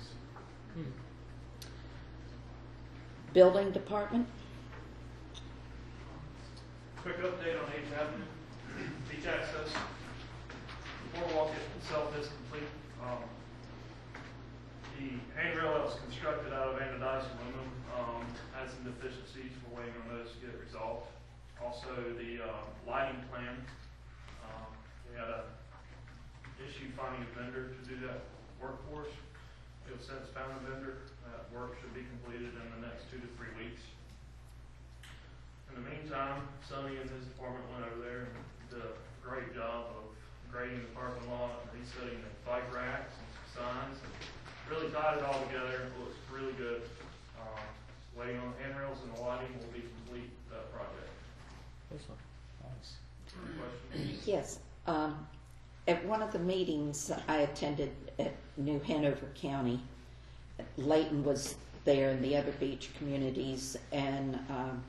Building Department? Quick update on 8th Avenue. Beach access. The boardwalk itself is complete. The handrail that was constructed out of anodized aluminum had some deficiencies. We're waiting on those to get resolved. Also, the lighting plan. We had a issue finding a vendor to do that work for us. We have since found a vendor. That work should be completed in the next 2 to 3 weeks. In the meantime, Sonny and his department went over there and did a great job of grading the parking lot and resetting the bike racks and some signs, and really tied it all together. It looks really good. Waiting on the handrails and the lighting will be complete that project. Nice. Questions? Yes. At one of the meetings I attended at New Hanover County, Layton was there and the other beach communities, and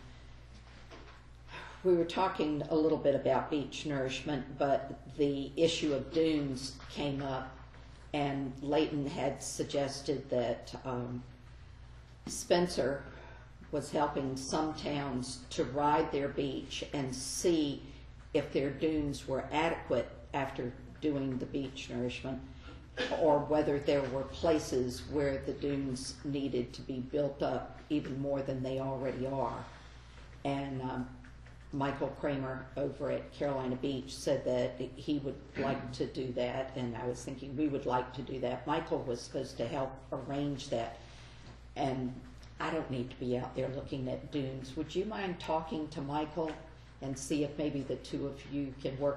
we were talking a little bit about beach nourishment, but the issue of dunes came up, and Layton had suggested that Spencer was helping some towns to ride their beach and see if their dunes were adequate after doing the beach nourishment, or whether there were places where the dunes needed to be built up even more than they already are. And Michael Kramer over at Carolina Beach said that he would like to do that, and I was thinking we would like to do that. Michael was supposed to help arrange that, and I don't need to be out there looking at dunes. Would you mind talking to Michael and see if maybe the two of you can work